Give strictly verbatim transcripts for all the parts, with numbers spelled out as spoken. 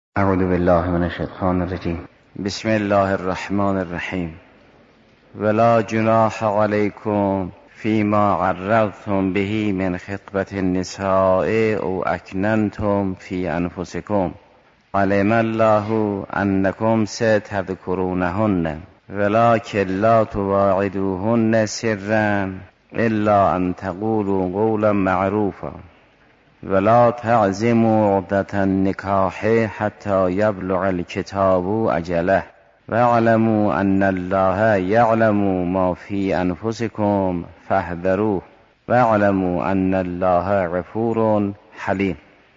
اعوذ بالله من الشیطان الرجیم. بسم الله الرحمن الرحیم. ولا جناح علیکم فیما عرضتم به من خطبة النساء او اکننتم فی انفسکم علم الله انکم ستذکرونهن ولکن لا تواعدوهن سرا الا ان تقولوا قولا معروفا ولا تعزموا عقدة النکاح حتی یبلغ الکتاب اجله واعلموا ان الله یعلم ما فی انفسکم فاحذروه واعلموا ان الله غفور حلیم.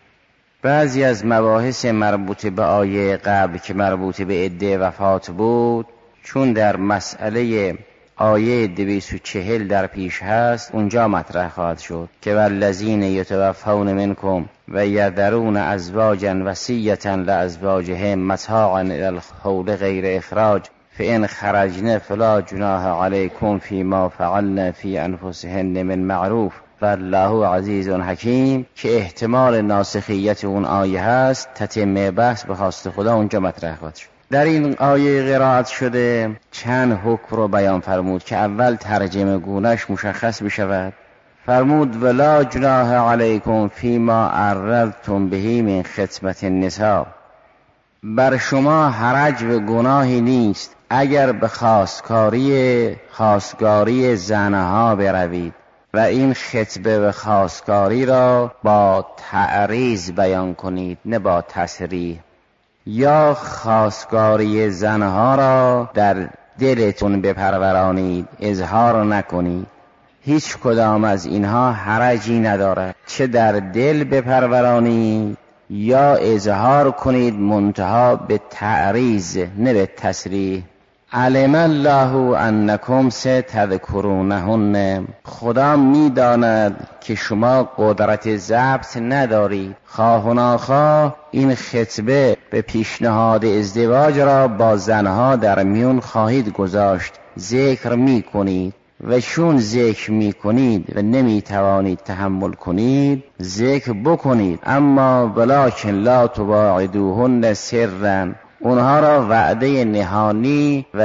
بعضی از مباحث مربوط به آیه قبل که مربوط به عده وفات بود، چون در مسئله آیه دویست و چهل در پیش هست اونجا مطرح خواهد شد که والذین یتوفون منکم و یذرون ازواجا وصیة لازواجهم متاعا الی الحول غیر اخراج فان خرجن فلا جناح علیکم فیما فعلن فی انفسهن من معروف والله عزیز حکیم، که احتمال ناسخیت اون آیه هست. تتمه بحث به خواست خدا اونجا مطرح خواهد شد. در این آیه قرائت شده چند حکم رو بیان فرمود که اول ترجمه گونش مشخص بشود. فرمود ولا جناح علیکم فیما عرضتم به من خطبة النساء، بر شما حرج و گناهی نیست اگر به خواستگاری خواستگاری زنها بروید و این خطبه و خواستگاری را با تعریض بیان کنید، نه با تصریح، یا خواستگاری زنها را در دلتون بپرورانید، اظهار نکنید. هیچ کدام از اینها حرجی ندارد، چه در دل بپرورانید یا اظهار کنید، منتها به تعریض نه به تصریح. علم الله انکم ستذکرونهن، خدا میداند که شما قدرت ضبط ندارید، خواه و ناخواه این خطبه به پیشنهاد ازدواج را با زنها در میون خواهید گذاشت، ذکر می کنید و چون ذکر می کنید و نمی توانید تحمل کنید ذکر بکنید، اما ولکن لا تواعدوهن سرا، اونها را وعده نهانی و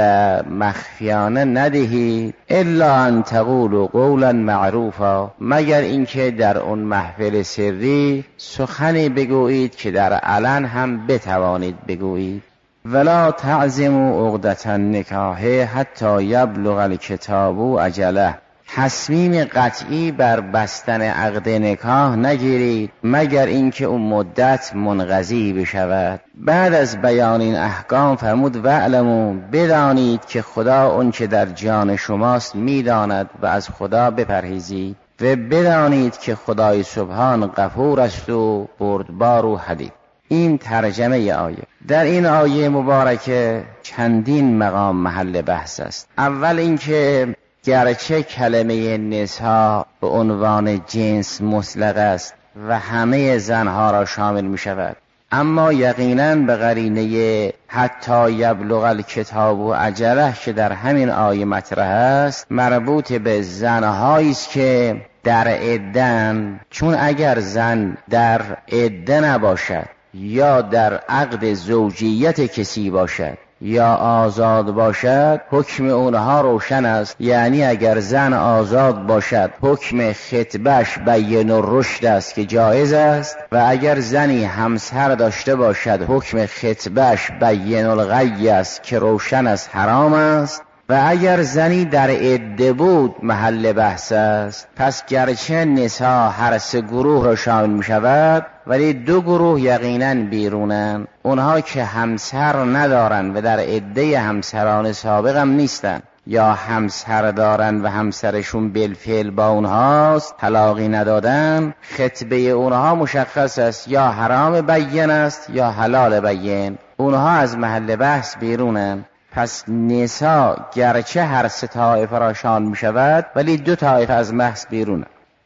مخفیانه ندهید، الا ان تقولوا قولا معروفا، مگر اینکه در اون محفل سری سخنی بگویید که در علن هم بتوانید بگویید. ولا تعزموا عقدة النکاح حتی یبلغ الکتاب اجله، تصمیم قطعی بر بستن عقد نکاح نگیرید مگر اینکه اون مدت منقضی بشود. بعد از بیان این احکام فرمود واعلموا، بدانید که خدا اون که در جان شماست میداند و از خدا بپرهیزید و بدانید که خدای سبحان غفور است و بردبار و حلیم. این ترجمه آیه. در این آیه مبارکه چندین مقام محل بحث است. اول اینکه گرچه کلمه نساء به عنوان جنس مطلق است و همه زنها را شامل می شود، اما یقیناً به قرینه حتی یبلغ الکتاب و اجله که در همین آیه مطرح است مربوط به زنهایی است که در عده‌اند. چون اگر زن در عده نباشد یا در عقد زوجیت کسی باشد یا آزاد باشد حکم اونها روشن است. یعنی اگر زن آزاد باشد حکم خطبهش بین الرشد است که جایز است، و اگر زنی همسر داشته باشد حکم خطبهش بین الغی است که روشن است حرام است، و اگر زنی در عده بود محل بحث است. پس گرچه نساء هر سه گروه را شامل می شود ولی دو گروه یقیناً بیرونن، اونها که همسر ندارن و در عده همسران سابق هم نیستن، یا همسر دارن و همسرشون بالفعل با اونهاست طلاقی ندادن، خطبه اونها مشخص است، یا حرام بین است یا حلال بین، اونها از محل بحث بیرونن. پس نساء گرچه هر سه طایفه را شامل می شود ولی دو طایفه از بحث بیرونه.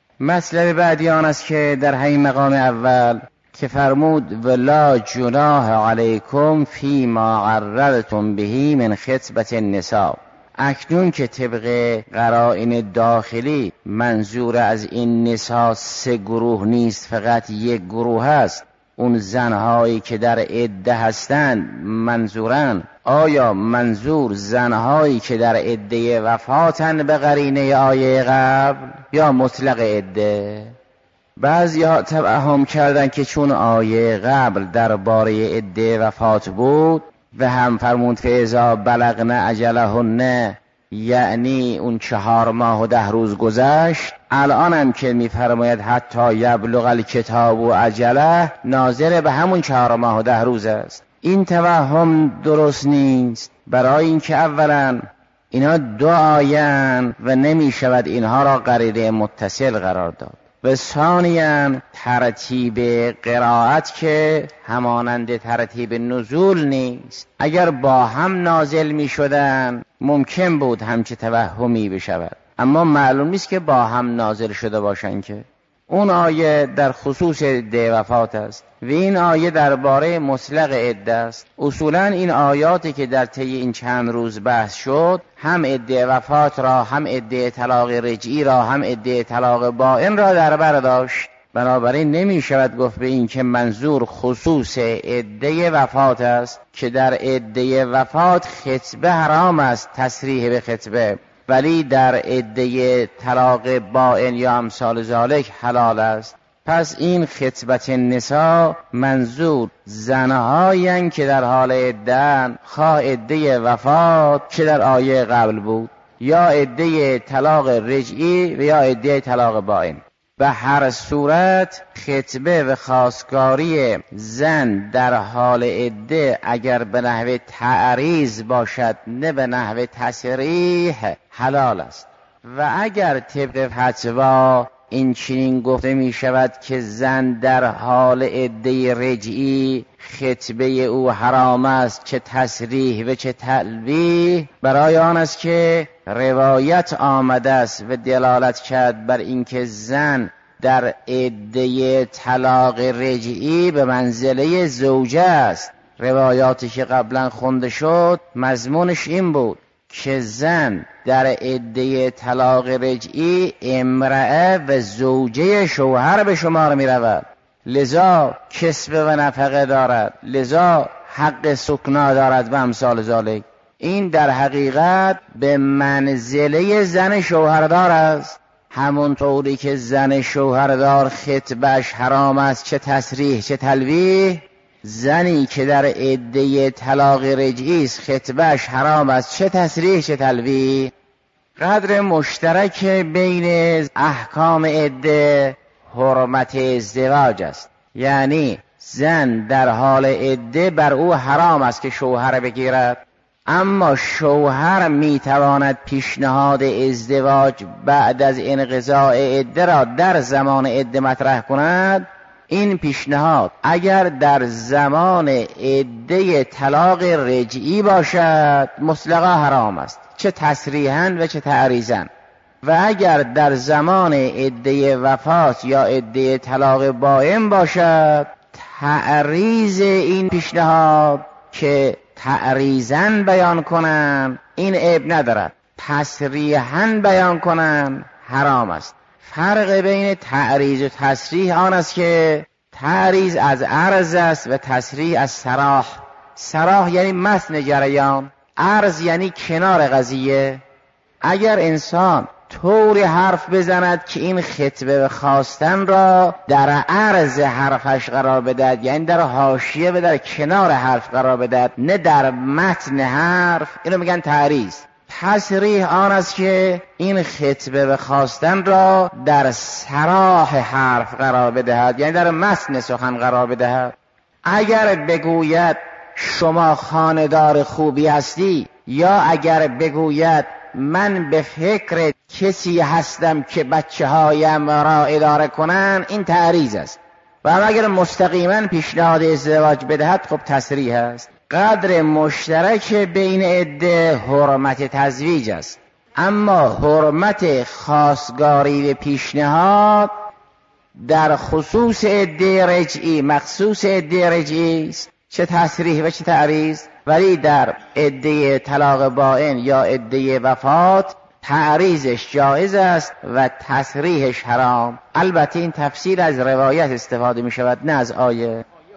مطلب بعدی آن است که در همین مقام اول که فرمود ولا جناح علیکم فیما عرضتم به من خطبة النساء، اکنون که طبق قرائن داخلی منظور از این نساء سه گروه نیست، فقط یک گروه است، اون زنهایی که در عده هستند منظورن؟ آیا منظور زنهایی که در عده وفاتن به قرینه آیه قبل یا مطلق عده؟ بعضی ها توهم کردن که چون آیه قبل درباره عده وفات بود و هم فرمود فاذا بلغن اجلهن، یعنی اون چهار ماه و ده روز گذشت، الان هم که میفرماید حتی یبلغ الکتاب و اجله، ناظر به همون چهار ماه و ده روز است. این توهم درست نیست، برای اینکه اولا اینا دو آیه‌اند و نمی شود اینها را قرینه متصل قرار داد، و ثانیاً ترتیب قرائت که همانند ترتیب نزول نیست. اگر با هم نازل می شدن ممکن بود همچه توهمی بشود، اما معلوم نیست که با هم نازل شده باشن. که اون آیه در خصوص عده وفات است و این آیه درباره مطلق عده است. اصولاً این آیاتی که در طی این چند روز بحث شد، هم عده وفات را، هم عده طلاق رجعی را، هم عده طلاق بائن را در بر داشت. بنابراین نمی شود گفت به این که منظور خصوص عده وفات است، که در عده وفات خطبه حرام است، تصریح به خطبه، ولی در عده طلاق بائن یا امثال ذالک حلال است. پس این خطبت النساء منظور زنهایی که در حال عده‌اند، خواه عده وفات که در آیه قبل بود، یا عده طلاق رجعی و یا عده طلاق بائن. به هر صورت خطبه و خواستگاری زن در حال عده اگر به نحو تعریض باشد نه به نحو تصریح، حلال است. و اگر طبق فتوا این چنین گفته می شود که زن در حال عده رجعی خطبه او حرام است، چه تصریح و چه تلویح، برای آن است که روایت آمده است و دلالت کرد بر اینکه زن در عده طلاق رجعی به منزله زوجه است. روایاتی که قبلا خونده شد مضمونش این بود که زن در عده طلاق رجعی امرأه و زوجه شوهر به شمار می رود، لذا کسب و نفقه دارد، لذا حق سکنا دارد و امثال ذالک. این در حقیقت به منزله زن شوهردار است. همونطوری که زن شوهردار خطبهش حرام است، چه تصریح چه تلویح، زنی که در عده طلاق رجعی است خطبهش حرام است، چه تصریح چه تلویح. قدر مشترک بین احکام عده حرمت ازدواج است، یعنی زن در حال عده بر او حرام است که شوهر بگیرد، اما شوهر میتواند پیشنهاد ازدواج بعد از انقضاء عده را در زمان عده مطرح کند. این پیشنهاد اگر در زمان عده طلاق رجعی باشد مطلقا حرام است، چه تصریحاً و چه تعریضاً. و اگر در زمان عده وفات یا عده طلاق بائن باشد، تعریض این پیشنهاد که تعریضاً بیان کنن این عیب ندارد، تصریحاً بیان کنن حرام است. فرق بین تعریض و تصریح آن است که تعریض از عرض است و تصریح از صراح. صراح یعنی متن جریان، عرض یعنی کنار قضیه. اگر انسان طوری حرف بزند که این خطبه خواستن را در عرض حرفش قرار بدهد، یعنی در حاشیه و در کنار حرف قرار بدهد، نه در متن حرف، اینو میگن تعریض. تصریح آن است که این خطبه خواستن را در صراح حرف قرار بدهد، یعنی در متن سخن قرار بدهد. اگر بگوید شما خانه‌دار خوبی هستی، یا اگر بگوید من به فکر کسی هستم که بچه هایم را اداره کنن، این تعریض است. و اگر مستقیما پیشنهاد ازدواج بدهد، خب تصریح است. قدر مشترک بین عده حرمت تزویج است، اما حرمت خواستگاری و پیشنهاد در خصوص عده رجعی مخصوص عده رجعی است، چه تصریح و چه تعریض. ولی در عده طلاق بائن یا عده وفات تعریضش جایز است و تصریحش حرام. البته این تفسیر از روایت استفاده می شود، نه از آیه.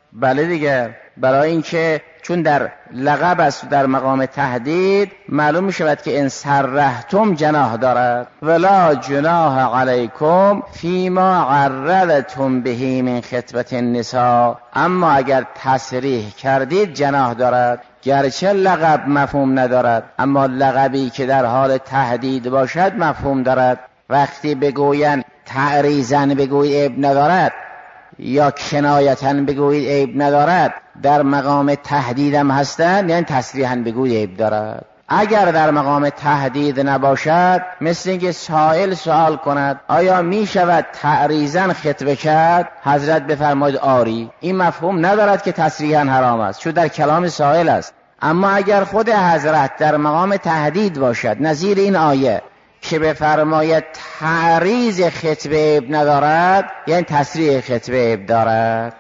بله دیگه، برای اینکه چون در لقب است در مقام تهدید معلوم می شود که ان سرحتم جناح دارد. ولا جناح علیکم فیما عرضتم به من خطبة النساء، اما اگر تصریح کردید جناح دارد. گرچه لقب مفهوم ندارد، اما لقبی که در حال تهدید باشد مفهوم دارد. وقتی بگوین تعریضاً بگویید عیب ندارد یا کنایتاً بگویید عیب ندارد، در مقام تهدیدم هستند، یعنی تصریحاً بگویید عیب دارد. اگر در مقام تهدید نباشد، مثل اینکه سائل سوال کند آیا می شود تعریضاً خطبه کرد؟ حضرت بفرماید آری. این مفهوم ندارد که تصریحاً حرام است، چون در کلام سائل است. اما اگر خود حضرت در مقام تهدید باشد، نظیر این آیه که بفرماید تعریض خطبه عیب ندارد، یعنی تصریح خطبه عیب دارد.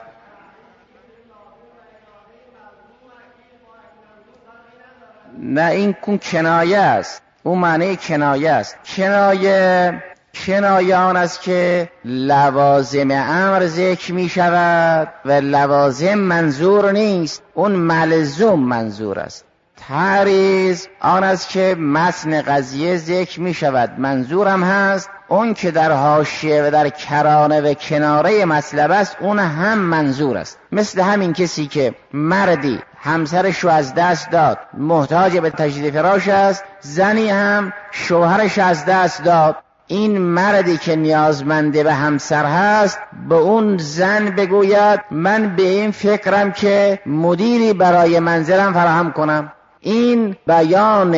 نه، این کن کنایه است، اون معنی کنایه است. کنایه کنایه آن است که لوازم امر ذکر می شود و لوازم منظور نیست، اون ملزوم منظور است. تعریض آن است که متن قضیه ذکر می شود، منظورم هست، اون که در حاشیه و در کرانه و کناره مطلب است اون هم منظور است. مثل همین کسی که مردی همسرش رو از دست داد، محتاج به تجدید فراش است، زنی هم شوهرش از دست داد، این مردی که نیازمنده به همسر هست به اون زن بگوید من به این فکرم که مدیری برای منزلم فراهم کنم. این بیان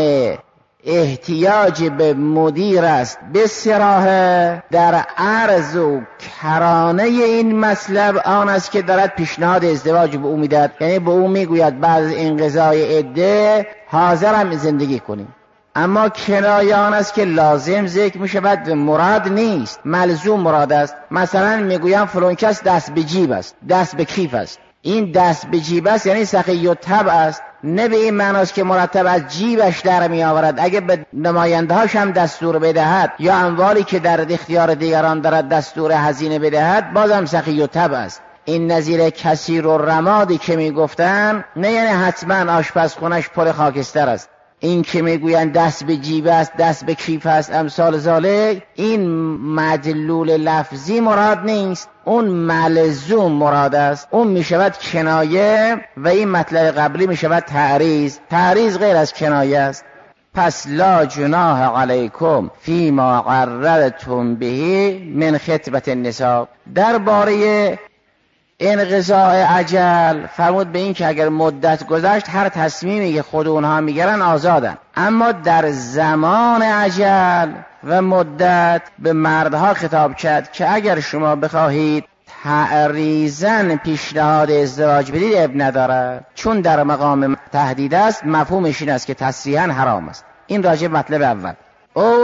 احتیاج به مدیر است به صراحه. در عرض و کرانه این مطلب آن است که دارد پیشنهاد ازدواج به او میدهد، یعنی به او میگوید بعد از انقضای عده حاضرم زندگی کنیم. اما کنایه آن است که لازم ذکر می شود و مراد نیست، ملزوم مراد است. مثلا میگویم فلان کس دست به جیب است، دست به کیف است. این دست به جیب است یعنی سخی و طبع است، نه به این معناست که مرتب از جیبش در می آورد. اگه به نماینده هاش هم دستور بدهد یا اموالی که در اختیار دیگران دارد دستور هزینه بدهد، بازم سخی و طبع است. این نظیر کثیر و رمادی که می گفتن، نه یعنی حتما آشپزخونش پر خاکستر است. این که میگویند دست به جیب است، دست به کیف است، امثال ذالک، این مدلول لفظی مراد نیست، اون ملزوم مراد است. اون میشود کنایه و این مطلب قبلی میشود تعریض. تعریض غیر از کنایه است. پس لا جناح علیکم فیما عرضتم به من خطبة النساء. درباره انقضاء اجل فرمود به این که اگر مدت گذشت هر تصمیمی که خود اونها میگیرن آزادن، اما در زمان اجل و مدت به مردها خطاب کرد که اگر شما بخواهید تعریضاً پیشنهاد ازدواج بدید اب ندارد، چون در مقام تهدید است. مفهومش این است که تصریحاً حرام است. این راجع به مطلب اول. او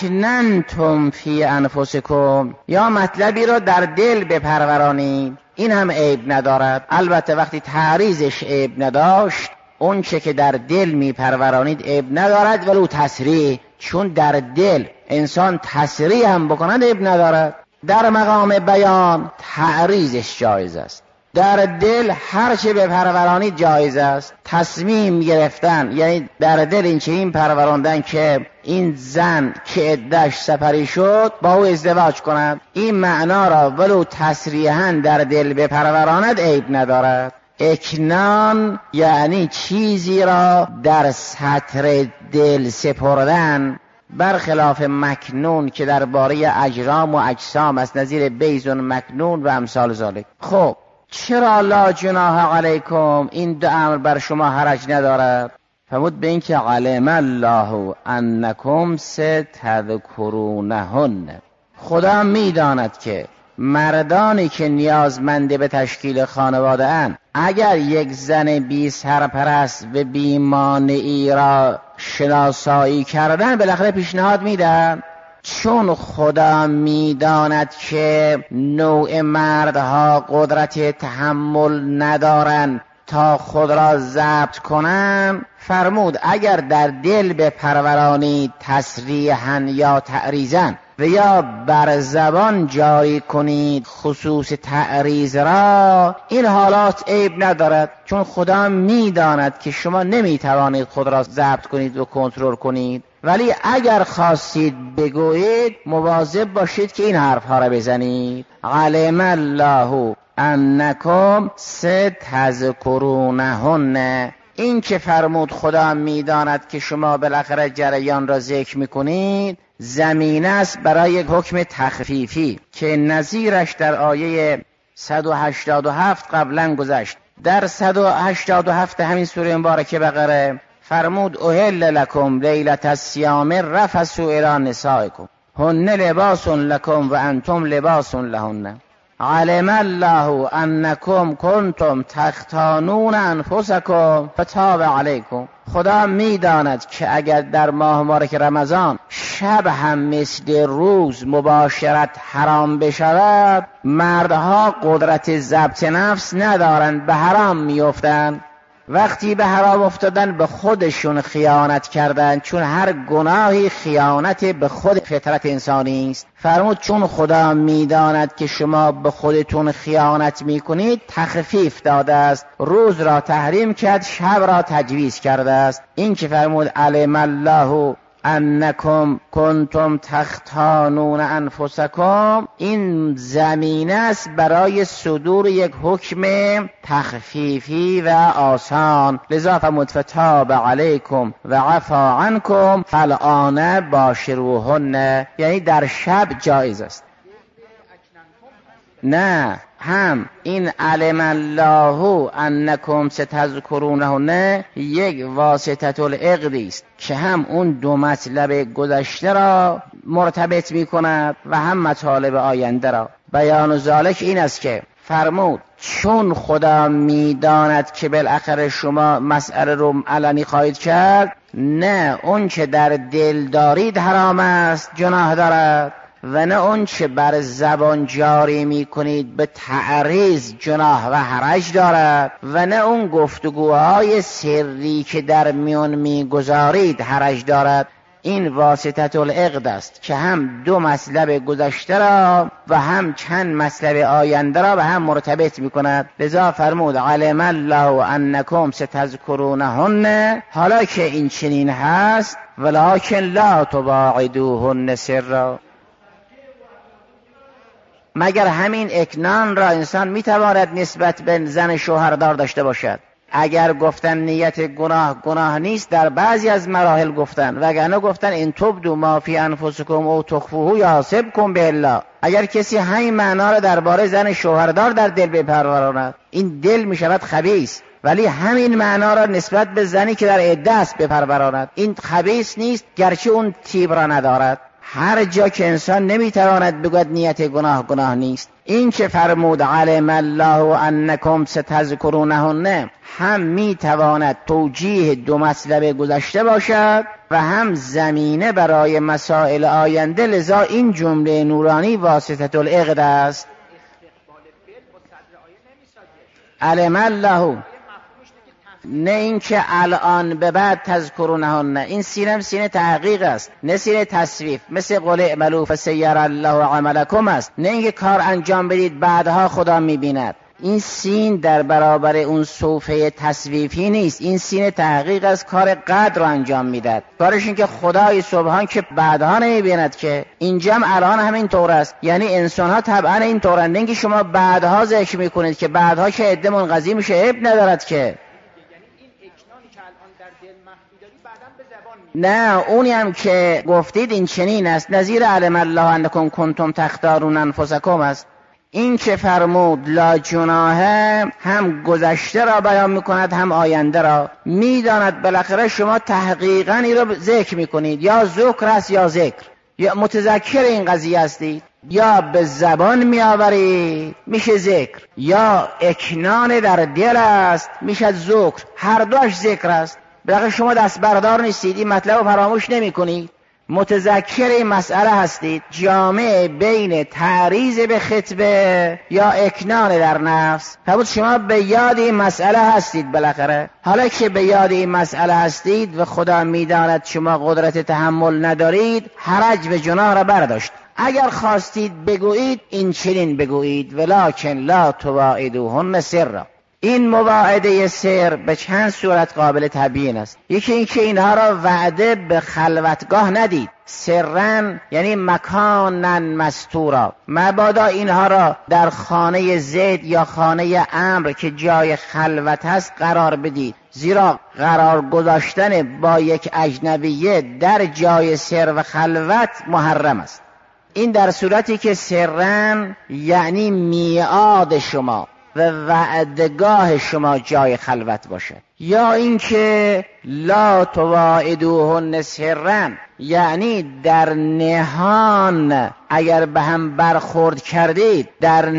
اکننتم فی انفسکم، یا مطلبی را در دل بپرورانید، این هم عیب ندارد. البته وقتی تعریضش عیب نداشت، اون چه که در دل می پرورانید عیب ندارد، ولو تصریح، چون در دل انسان تصریح هم بکند عیب ندارد. در مقام بیان تعریضش جایز است. در دل هر چه بپرورانید جایز است. تصمیم گرفتن یعنی در دل این چه این پروراندن که این زن که عده‌اش سپری شد با او ازدواج کند، این معنا را ولو تصریحاً در دل بپروراند عیب ندارد. اکنان یعنی چیزی را در سطر دل سپردن، برخلاف مکنون که درباره اجرام و اجسام است، نظیر بیضون مکنون و امثال ذالک. خب چرا لا جناح علیکم، این دو امر بر شما حرج ندارد؟ فرمود به این که علم الله انکم ستذکرونهن، خدا میداند که مردانی که نیازمنده به تشکیل خانواده اند، اگر یک زن بی سرپرست و بی مانعی را شناسایی کردن بالاخره پیشنهاد میدن، چون خدا میداند که نوع مردها قدرت تحمل ندارن تا خود را ضبط کنن. فرمود اگر در دل به پرورانی تصریحاً یا تعریضاً و یا بر زبان جاری کنید خصوص تعریض را، این حالات عیب ندارد، چون خدا میداند که شما نمیتوانید خود را ضبط کنید و کنترل کنید. ولی اگر خواستید بگویید مواظب باشید که این حرف ها را بزنید. علم الله انکم ستذکرونهن، این که فرمود خدا میداند که شما بالاخره جریان را ذکر میکنید، زمینه است برای یک حکم تخفیفی که نظیرش در آیه صد و هشتاد و هفت قبلا گذشت. در صد و هشتاد و هفت همین سوره مبارکه بقره فرمود احل لکم لیلة الصیام الرفث الی نسائکم هن لباس لکم و انتم لباس لهن علم الله انکم کنتم تختانون انفسکم فتاب علیکم. خدا میداند که اگر در ماه مبارک رمضان شب هم مثل روز مباشرت حرام بشود، مردها قدرت ضبط نفس ندارند، به حرام میافتند. وقتی به حرام افتادن به خودشون خیانت کردن، چون هر گناهی خیانت به خود فطرت انسانی است. فرمود چون خدا میداند که شما به خودتون خیانت میکنید، تخفیف داده است، روز را تحریم کرد، شب را تجویز کرده است. این که فرمود علم الله انکم کنتم تختانون انفسکم، این زمینه است برای صدور یک حکم تخفیفی و آسان. لذا فرمود فتاب علیکم و عفا عنکم فالآن باشروهن، یعنی در شب جایز است. نه، هم این علم الله انکم ستذکرونهن یک واسطه العقدی است که هم اون دو مطلب گذشته را مرتبط می کند و هم مطالب آینده را. بیان ذالک این است که فرمود چون خدا می داند که بالاخره شما مسئله رو علنی خواهید کرد، نه اون که در دل دارید حرام است جناح دارد، و نه اون چه بر زبان جاری می کنید به تعریض جناح و حرج دارد، و نه اون گفتگوهای سری که در میان می گذارید حرج دارد. این واسطه العقد است که هم دو مطلب گذشته را و هم چند مطلب آینده را به هم مرتبط می کند. لذا فرمود علم الله انکم ستذکرونهن، حالا که این چنین هست ولکن لا تواعدوهن سرا، مگر همین اکنان را انسان میتواند نسبت به زن شوهردار داشته باشد. اگر گفتن نیت گناه گناه نیست، در بعضی از مراحل گفتن، وگرنه گفتن این تبدو ما فی انفسکم او تخفوه یحاسبکم بالله. اگر کسی همین معنا را درباره زن شوهردار در دل بپروراند، این دل میشود خبیث، ولی همین معنا را نسبت به زنی که در عده است بپروراند، این خبیث نیست گرچه اون تیب را ندارد. هر جا که انسان نمیتواند بگوید نیت گناه گناه نیست. این که فرمود علم الله انکم ستذکرونهن، هم میتواند توجیه دو مطلب گذشته باشد و هم زمینه برای مسائل آینده. لذا این جمله نورانی واسطه العقد است. علم الله، نه این که الان به بعد تذکرونهن، این سینه سینه تحقیق است، نه سینه تصویف، مثل قول اعملوا فسیر الله عملکم است. نه این که کار انجام بدید بعدها خدا میبیند. این سین در برابر اون صوفه تصویفی نیست، این سین تحقیق است، کار قدر رو انجام میداد. کارش این که خدای سبحان که بعدها نمیبیند، که اینجا هم الان همین طور است. یعنی انسان ها طبعا این طورند، اینکه شما بعدها ذکر میکنید که بعدها که عده منقضی میشه عیب ندارد که. نه، اونی هم که گفتید این چنین است، نظیر علم الله انکم کنتم تختارون انفسکم است. این که فرمود لا جناح، هم گذشته را بیان میکند هم آینده را. میداند بالاخره شما تحقیقا این را ذکر میکنید، یا ذکر است یا ذکر، یا متذکر این قضیه هستید، یا به زبان میآورید میشه ذکر، یا اکنان در دل است میشه ذکر، هر دوش ذکر است. بالاخره شما دست بردار نیستید، این مطلب رو فراموش نمی کنید، متذکر این مسئله هستید. جامع بین تعریض به خطبه یا اکنان در نفس. فرمود شما به یاد این مسئله هستید. بالاخره حالا که به یاد این مسئله هستید و خدا میداند شما قدرت تحمل ندارید، حرج و جناح را برداشت. اگر خواستید بگویید این چنین بگویید ولکن لا تواعدوهن سرا. این مواعده سر به چند صورت قابل تبیین است. یکی این که اینها را وعده به خلوتگاه ندید، سرن یعنی مکانن مستورا، مبادا اینها را در خانه زید یا خانه عمرو که جای خلوت است قرار بدید، زیرا قرار گذاشتن با یک اجنبیه در جای سر و خلوت محرم است. این در صورتی که سرن یعنی میعاد شما و وعدگاه شما جای خلوت باشد، یا اینکه لا تواعدوهن سرن یعنی در نهان اگر به هم برخورد کردید، در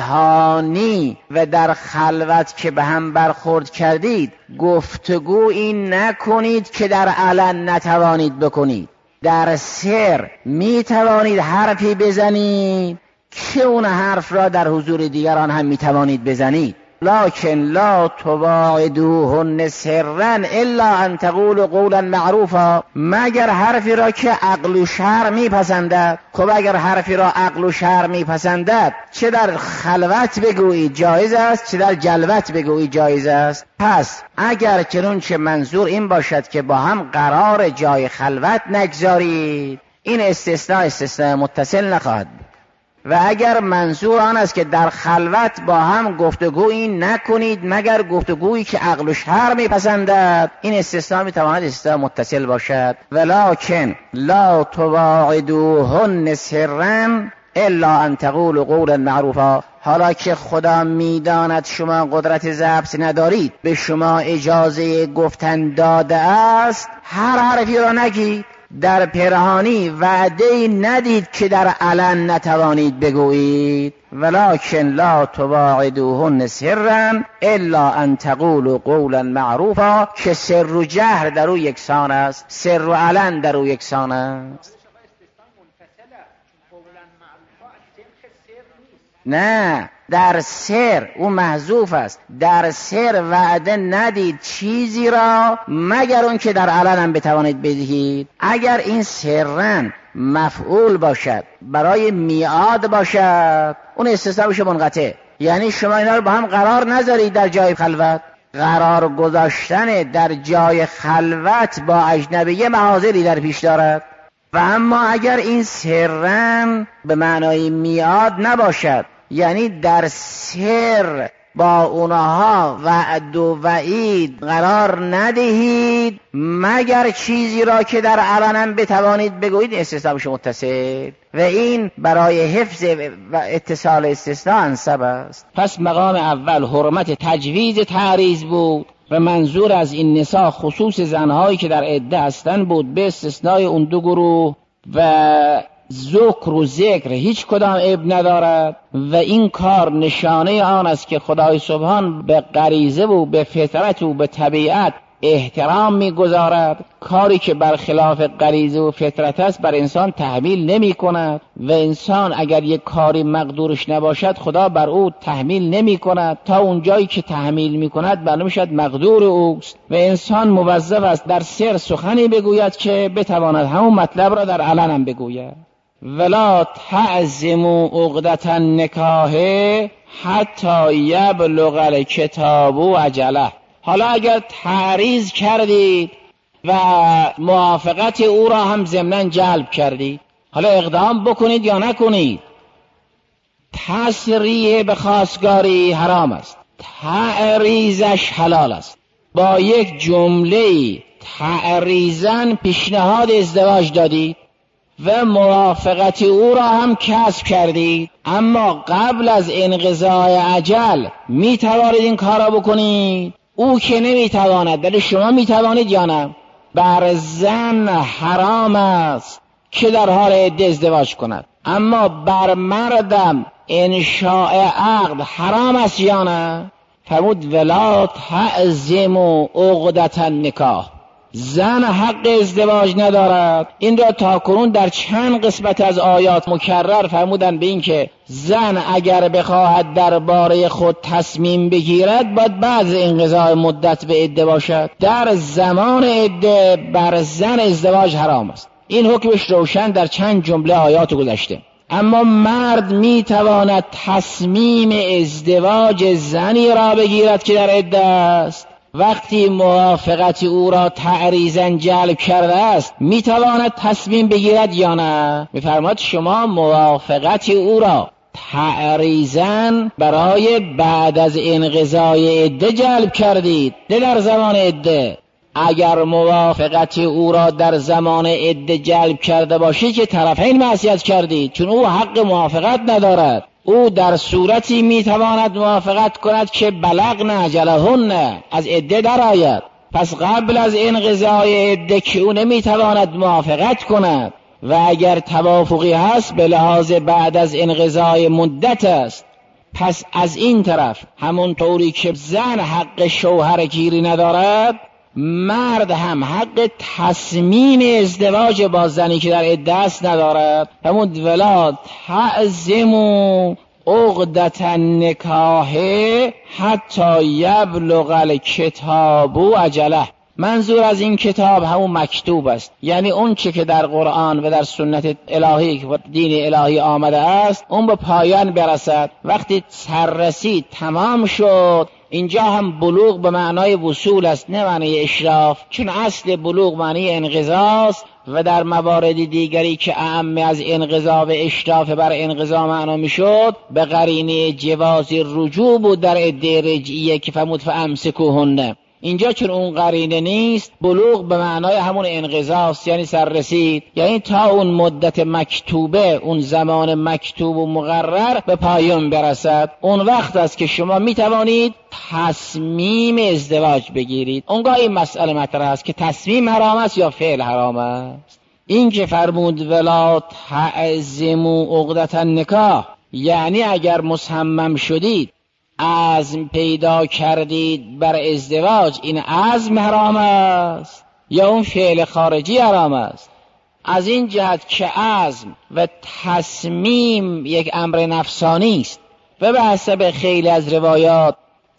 نهانی و در خلوت که به هم برخورد کردید گفتگویی نکنید که در علن نتوانید بکنید. در سر می توانید حرفی بزنید که اون حرف را در حضور دیگران هم می توانید بزنید. لکن لا تواعدوهن سرن الا ان تقولوا قولا معروفا، مگر حرفی را که عقل و شرع میپسندد. خب اگر حرفی را عقل و شرع میپسندد چه در خلوت بگویید جایز است، چه در جلوت بگویید جایز است. پس اگر چنانچه منظور این باشد که با هم قرار جای خلوت نگذارید، این استثناء استثناء متصل نخواهد بود. و اگر منظور آن است که در خلوت با هم گفتگویی نکنید مگر گفتگویی که عقل و شرع میپسندد، این استثناء میتواند استثناء متصل باشد. ولکن لا تواعدوهن سرا الا ان تقولوا قولا معروفا. حالا که خدا میداند شما قدرت ضبط ندارید، به شما اجازه گفتن داده است، هر حرفی را نگید، در پنهانی وعده ندید که در علن نتوانید بگویید. ولکن لا تواعدوهن سرا الا ان تقولوا قولا معروفا، که سر و جهر در او یکسان است، سر و علن در او یکسان است. نه، در سر او محذوف است. در سر وعده ندید چیزی را مگر اون که در علن هم بتوانید بدهید. اگر این سرن مفعول باشد، برای میعاد باشد، اون استثناء بشه منقطع، یعنی شما اینا رو با هم قرار نذارید در جای خلوت. قرار گذاشتن در جای خلوت با اجنبیه معاذری در پیش دارد. و اما اگر این سرن به معنای میعاد نباشد، یعنی در سر با اونها وعد و وعید قرار ندهید مگر چیزی را که در علنم بتوانید بگویید، استثناء بشه متصل، و این برای حفظ و اتصال استثناء انسب است. پس مقام اول حرمت تجویز تعریض بود و منظور از این نساء خصوص زنهایی که در عده هستند بود، به استثنای اون دو گروه. و ذکر و ذکر هیچ کدام عیب ندارد و این کار نشانه آن است که خدای سبحان به غریزه و به فطرت و به طبیعت احترام می‌گذارد. کاری که برخلاف غریزه و فطرت است بر انسان تحمیل نمی کند و انسان اگر یک کاری مقدورش نباشد خدا بر او تحمیل نمی کند، تا اون جایی که تحمیل می کند معلوم شد مقدور اوست. و انسان موظف است در سر سخنی بگوید که بتواند همون مطلب را در علن هم بگوید. ولا تعزموا عقدة النکاح حتی یبلغ الکتاب اجله. حالا اگر تعریض کردید و موافقت او را هم ضمناً جلب کردید، حالا اقدام بکنید یا نکنید، تسریع به خواستگاری حرام است، تعریضش حلال است. با یک جمله تعریضاً پیشنهاد ازدواج دادید و موافقت او را هم کسب کردید، اما قبل از انقضای اجل می توانید این کار را بکنید. او که نمی تواند ولی شما می توانید یا نه؟ بر زن حرام است که در حال عده ازدواج کند، اما بر مردم انشاء عقد حرام است یا نه؟ فرمود ولا تعزموا عقدة النکاح. زن حق ازدواج ندارد. این را تاکنون در چند قسمت از آیات مکرر فرمودن به این که زن اگر بخواهد درباره خود تصمیم بگیرد باید بعد انقضای مدت به عده باشد. در زمان عده بر زن ازدواج حرام است. این حکمش روشن در چند جمله آیات گذشته. اما مرد میتواند تصمیم ازدواج زنی را بگیرد که در عده است. وقتی موافقت او را تعریضاً جلب کرده است میتواند تصمیم بگیرد یا نه؟ میفرماد شما موافقت او را تعریضاً برای بعد از انقضای عده جلب کردید، نه در زمان عده. اگر موافقت او را در زمان عده جلب کرده باشید که طرفین معصیت کردید، چون او حق موافقت ندارد. او در صورتی میتواند موافقت کند که بلغن اجلهن، از عده درآید. پس قبل از انقضای عده که او نمیتواند موافقت کند و اگر توافقی هست به لحاظ بعد از انقضای مدت است. پس از این طرف همون طوری که زن حق شوهر گیری ندارد، مرد هم حق تصمیم ازدواج با زنی که در عده است ندارد. همون ولا تعزموا عقدة النکاح حتی یبلغ الکتاب اجله. منظور از این کتاب همون مکتوب است، یعنی اون چه که در قرآن و در سنت الهی و دین الهی آمده است اون به پایان برسد. وقتی سررسید تمام شد، اینجا هم بلوغ به معنای وصول است نه معنی اشراف، چون اصل بلوغ معنی انقضاست و در موارد دیگری که اعم از انقضا و اشراف بر انقضا معنا میشد به قرینه جواز رجوع بود در عده رجعیه که فرمود فامسکوهن. اینجا چون اون قرینه نیست، بلوغ به معنای همون انقضاست، یعنی سررسید، یعنی تا اون مدت مکتوبه، اون زمان مکتوب و مقرر به پایان برسد. اون وقت است که شما می توانید تصمیم ازدواج بگیرید. اونگاه این مسئله مطرح است که تصمیم حرام است یا فعل حرام است. این که فرمود ولا تعزموا عقدة النکاح، یعنی اگر مصمم شدید، عزم پیدا کردید بر ازدواج، این عزم حرام است یا اون فعل خارجی حرام است؟ از این جهت که عزم و تصمیم یک امر نفسانی است و به حسب خیلی از روایات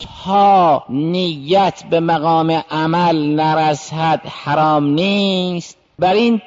تا نیت به مقام عمل نرسد حرام نیست. بر این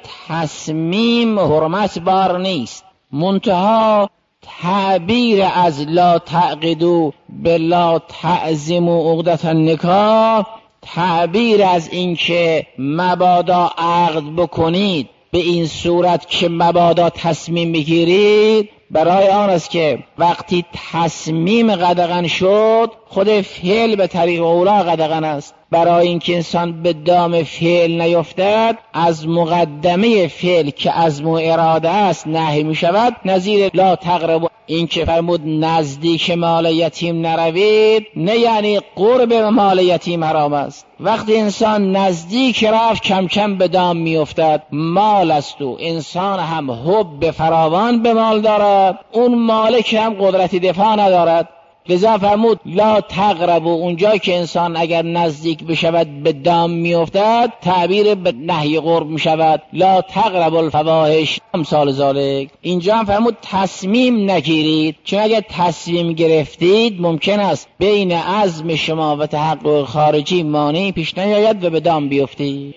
تصمیم حرمت بار نیست، منتها تعبیر از لا تعقدوا بلا تعزموا عقدة النکاح، تعبیر از این که مبادا عقد بکنید به این صورت که مبادا تصمیم بگیرید، برای آن است که وقتی تصمیم قدغن شد خود فعل به طریق اولا قدغن است. برای اینکه انسان به دام فعل نیفتد، از مقدمه فعل که عزم و اراده است نهی می شود. نظیر لا تقربوا، این که فرمود نزدیک مال یتیم نروید، نه یعنی قرب مال یتیم حرام است. وقتی انسان نزدیک رفت کم کم به دام می افتد. مال است و انسان هم حب فراوان به مال دارد، اون مالک هم قدرت دفاع ندارد. لذا فرمود لا تقربوا، اونجا که انسان اگر نزدیک بشود به دام می افتد تعبیر به نهی قرب می شود. لا تقربوا الفواحش امثال ذالک. اینجا هم فرمود تصمیم نگیرید، چون اگر تصمیم گرفتید ممکن است بین عزم شما و تحقق خارجی مانعی پیش نیاید و به دام بیفتید.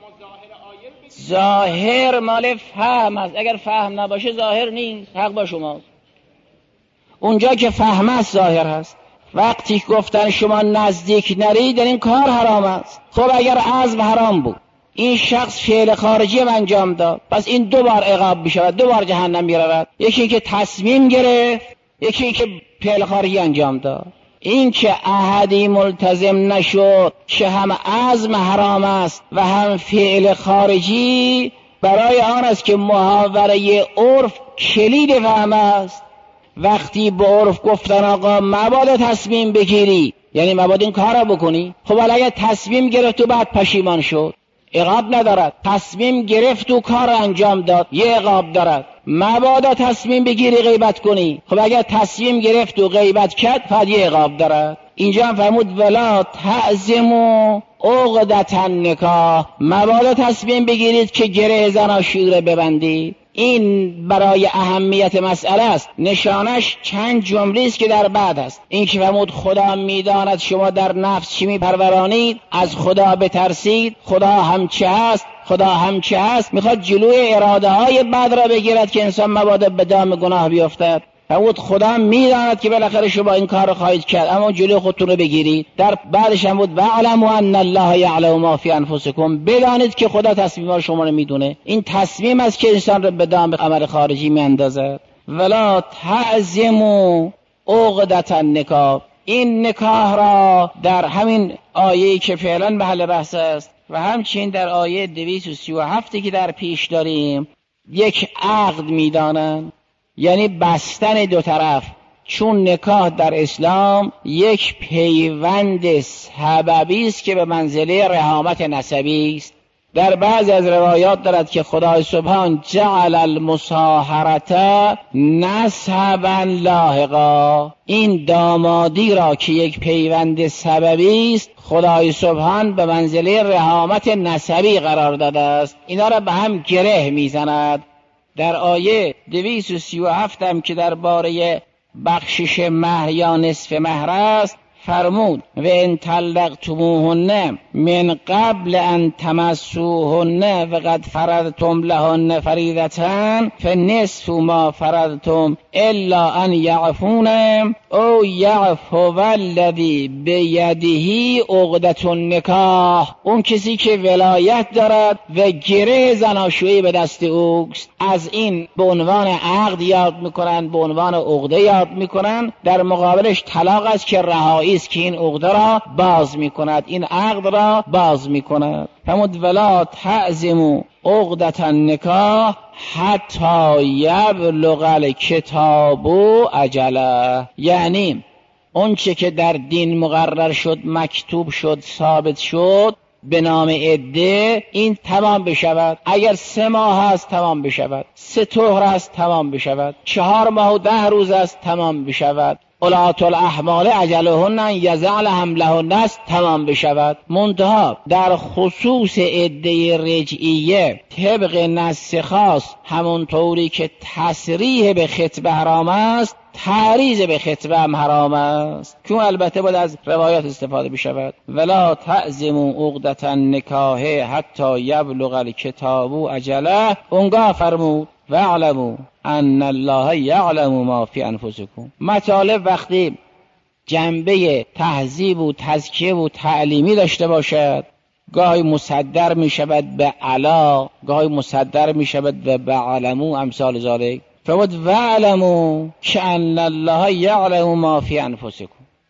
ظاهر مال فهم است، اگر فهم نباشه ظاهر نیست، حق با شماست. اونجا که فهم است ظاهر هست. وقتی که گفتن شما نزدیک نرید در این کار حرام است. خب اگر عزم حرام بود، این شخص فعل خارجی هم انجام داد، پس این دو بار عقاب بشود، دو بار جهنم میرود. یکی که تصمیم گرفت، یکی که فعل خارجی انجام داد. این که احدی ملتزم نشد که هم عزم حرام است و هم فعل خارجی، برای آن است که محاوره عرف کلید فهم است. وقتی به عرف گفتن آقا مبادا تصمیم بگیری، یعنی مبادا این کار را بکنی. خب اگر تصمیم گرفت و بعد پشیمان شد، عقاب ندارد. تصمیم گرفت و کار انجام داد، یه عقاب دارد. مبادا تصمیم بگیری غیبت کنی. خب اگر تصمیم گرفت و غیبت کرد، فقط یه عقاب دارد. اینجا هم فرمود ولا تعزموا عقدة النکاح، مبادا تصمیم بگیرید که گره زناشویی را ببندید. این برای اهمیت مسئله است. نشانش چند جمله است که در بعد است. این که فرمود خدا میداند شما در نفس چی میپرورانید، از خدا بترسید، خدا هم چه هست، خدا هم چه هست. میخواد جلوی اراده های بد را بگیرد که انسان مبادا به دام گناه بیفتد. فرمود خدا میداند که بالاخره شما این کار رو خواهید کرد، اما جلوی خودتون رو بگیرید. در بعدش هم بود واعلموا ان الله یعلم ما فی انفسکم، بدانید که خدا تصمیمات شما رو میدونه. این تصمیم است که انسان رو به دام عمل خارجی میاندازد. ولا تعزموا عقدة النکاح، این نکاح را در همین آیه‌ای که فعلا محل بحث است و همچنین در آیه دویست و سی و هفت که در پیش داریم یک عقد میدانند، یعنی بستن دو طرف. چون نکاح در اسلام یک پیوند سببی است که به منزله رحامت نسبی است. در بعضی از روایات دارد که خدای سبحان جعل المصاهرة نسبا لاحقا، این دامادی را که یک پیوند سببی است خدای سبحان به منزله رحامت نسبی قرار داده است. اینا را به هم گره میزند. در آیه دویست و سی و هفت هم که درباره بخشش مهر یا نصف مهر است فرمود و ان طلقتموهن من قبل ان تمسوهن و قد فرضتم لهن فریضة فنصف ما فرضتم الا ان یعفون او یعفو الذی بیده عقدة النکاح، اون کسی که ولایت دارد و گره زناشویی به دست اوست. از این به عنوان عقد یاد میکنن، به عنوان عقده یاد میکنن. در مقابلش طلاق است که رهایی است که این عقده را باز میکند، این عقد را باز میکند. فرمود ولا تعزموا عقدة النکاح حتی یبلغ الکتاب اجله، یعنی اون چه که در دین مقرر شد، مکتوب شد، ثابت شد به نام عده، این تمام بشود. اگر سه ماه است تمام بشود، سه طهر است تمام بشود، چهار ماه و ده روز است تمام بشود. اولات الاحمال اجلهن ان یضعن حملهن است تمام بشود. منتها در خصوص عده رجعیه طبق نص خاص، همون طوری که تصریح به خطبه حرام است، تعریض به خطبه هم حرام است، که البته باید از روایات استفاده بشود. ولا تعزموا عقدة النکاح حتی یبلغ الکتاب اجله، اونگاه فرمود واعلموا ان الله یعلم ما فی انفسکم. مطالب وقتی جنبه تهذیب و تزکیه و تعلیمی داشته باشد، گاهی مصدر می شود به علا، گاهی مصدر می شود به بعلمو، امثال ذالک. فرمود واعلموا که ان الله یعلم ما فی انفسکم،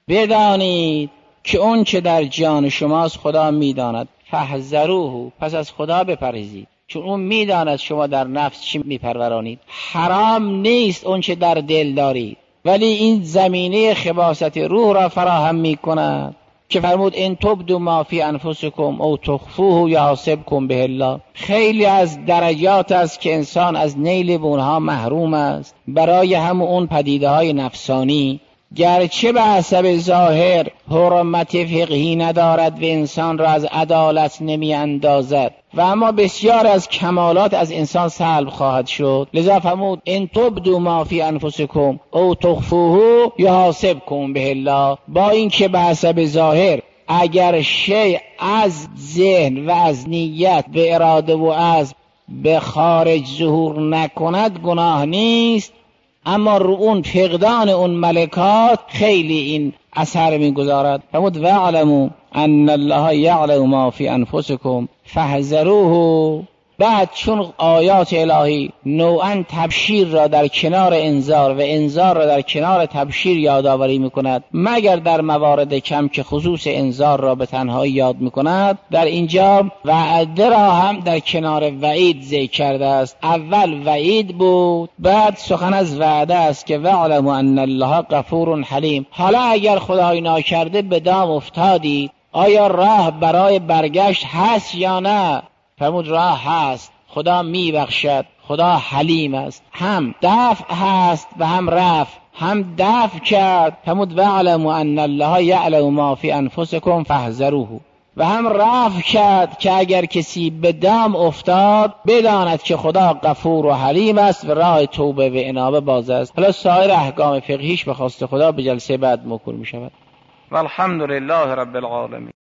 بدانید که اون چه در جان شماست خدا میداند. فاحذروه، پس از خدا بپرهیزید، چون اون میداند شما در نفس چی میپرورانید. حرام نیست اون چه در دل دارید، ولی این زمینه خباثت روح را فراهم میکند که فرمود ان تبدوا ما فی انفسکم او تخفوه یحاسبکم به الله. خیلی از درجات است که انسان از نیل به اونها محروم است برای هم اون پدیده های نفسانی، گرچه به حسب ظاهر حرمت فقهی ندارد و انسان را از عدالت نمی اندازد، و اما بسیار از کمالات از انسان سلب خواهد شد. لذا فرمود ان تبدوا ما فی انفسکم او تخفوه یحاسبکم به الله. با اینکه به حسب ظاهر اگر شیء از ذهن و از نیت به اراده و عزم به خارج ظهور نکند گناه نیست، اما رو اون فقدان اون ملکات خیلی این اثر میگذارد. فرمود واعلموا ان الله یعلم ما فی انفسکم فاحذروه. بعد چون آیات الهی نوعا تبشیر را در کنار انذار و انذار را در کنار تبشیر یادآوری میکند، مگر در موارد کم که خصوص انذار را به تنهایی یاد میکند، در اینجا وعده را هم در کنار وعید ذکر کرده است. اول وعید بود، بعد سخن از وعده است که واعلموا ان الله غفور حلیم. حالا اگر خدای ناکرده به دام افتادید، آیا راه برای برگشت هست یا نه؟ فرمود راه هست، خدا میبخشد، خدا حلیم است. هم دفع هست و هم رفع، هم دفع کرد. فرمود واعلموا ان الله یعلم ما فی انفسکم فاحذروه. و هم رفع کرد که اگر کسی به دام افتاد بداند که خدا غفور و حلیم است و راه توبه و انابه باز است. حالا سایر احکام فقهیش به خواست خدا به جلسه بعد موکول می شود. والحمد لله رب العالمین.